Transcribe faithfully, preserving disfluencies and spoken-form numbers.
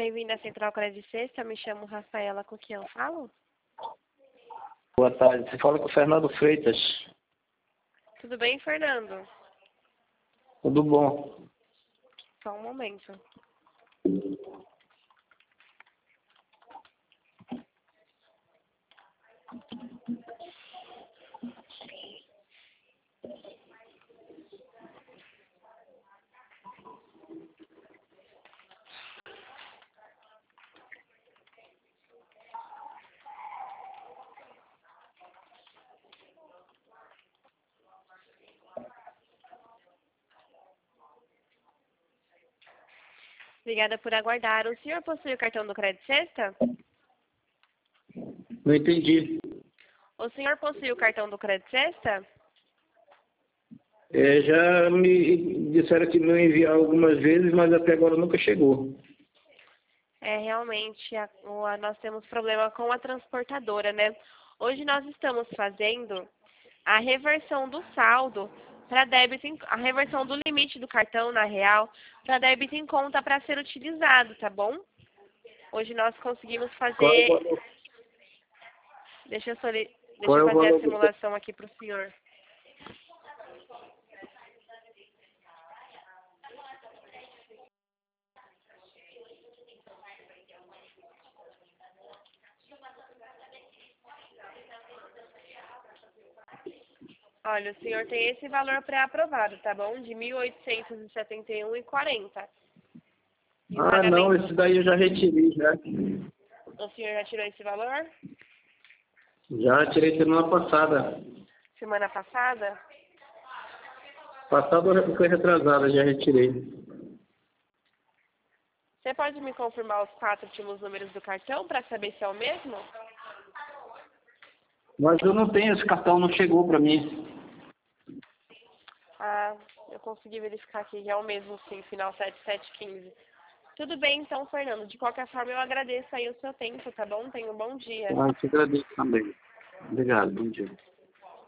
Bem-vindo à Central Credit Sexta, me chamo Rafaela, com quem eu falo? Boa tarde, você fala com o Fernando Freitas. Tudo bem, Fernando? Tudo bom? Só um momento. Obrigada por aguardar. O senhor possui o cartão do Credit Sexta? Não entendi. O senhor possui o cartão do Credit Sexta? É, já me disseram que me enviar algumas vezes, mas até agora nunca chegou. É, realmente, a, o- nós temos problema com a transportadora, né? Hoje nós estamos fazendo a reversão do saldo para débito, em, a reversão do limite do cartão, na real, para débito em conta para ser utilizado, tá bom? Hoje nós conseguimos Qual é o fazer... valor, Deixa eu, soli- deixa qual eu é o fazer a valor do... simulação aqui para o senhor. Olha, o senhor tem esse valor pré-aprovado, tá bom? De mil oitocentos e setenta e um reais e quarenta centavos. E o Ah, não, pagamento... esse daí eu já retirei, já. O senhor já tirou esse valor? Já tirei semana passada. Semana passada? Passada foi retrasada, já retirei. Você pode me confirmar os quatro últimos números do cartão para saber se é o mesmo? Mas eu não tenho esse cartão, não chegou para mim. Ah, eu consegui verificar aqui, é o mesmo sim, final sete sete um cinco. Tudo bem então, Fernando. De qualquer forma, eu agradeço aí o seu tempo, tá bom? Tenha um bom dia. Ah, eu te agradeço também. Obrigado, bom dia.